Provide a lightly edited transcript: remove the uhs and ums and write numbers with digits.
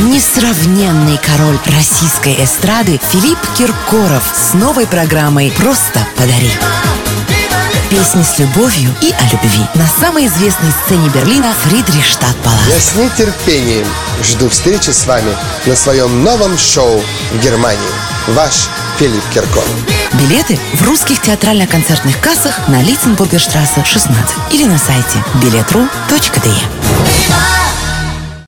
несравненный король российской эстрады Филипп Киркоров с новой программой «Просто подари». Песни с любовью и о любви на самой известной сцене Берлина Фридрихштадт-Палац. Я с нетерпением жду встречи с вами на своем новом шоу в Германии. Ваш Филипп Киркоров. Билеты в русских театрально-концертных кассах на Литценбургерштрассе 16 или на сайте biletru.de.